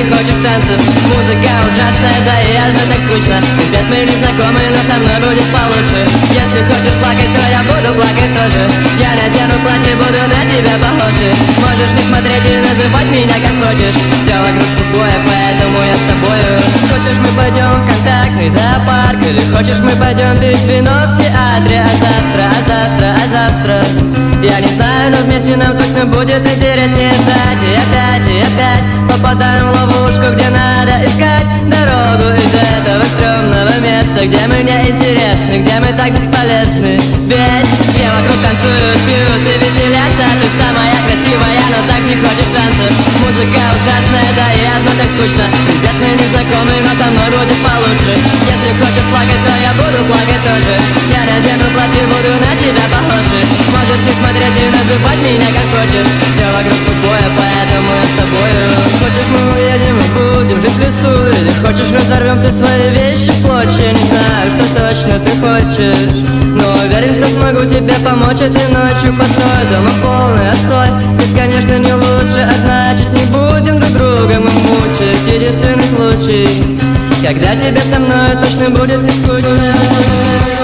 хочешь танцев. Музыка ужасная, да и одно так скучно. Ребят, мы не знакомы, но со мной будет получше. Если хочешь плакать, то я буду плакать тоже. Я надену платье, буду на тебя похожи. Можешь не смотреть и называть меня как хочешь. Все вокруг тупое, поэтому я с тобою. Хочешь, мы пойдем в контактный зоопарк, или хочешь, мы пойдем пить вино в театре. А завтра я не знаю, но вместе нам точно будет интереснее ждать. И опять попадаем в ловушку, где надо искать дорогу из этого стрёмного места, где мы не интересны, где мы так бесполезны. Ведь все вокруг танцуют, пьют и веселятся. Ты самая красивая, но так не хочешь танцев. Музыка ужасная, да и одно так скучно. Ребят, мы не знакомы, но со мной будет получше. Если хочешь плакать, то я буду плакать тоже. Я надену платье, буду на тебя похожи. Можешь не смотреть и называть меня как хочешь. Все вокруг тупое, поэтому я с тобою. Хочешь, мы уедем и будем жить в лесу, или хочешь, разорвем все свои вещи в клочья. Не знаю, что точно ты хочешь, но уверен, что смогу тебе помочь этой ночью. Постой, дома полный отстой. Здесь, конечно, не лучше, а значит, не будем друг друга мы мучить. Единственный случай, когда тебе со мной точно будет не скучно.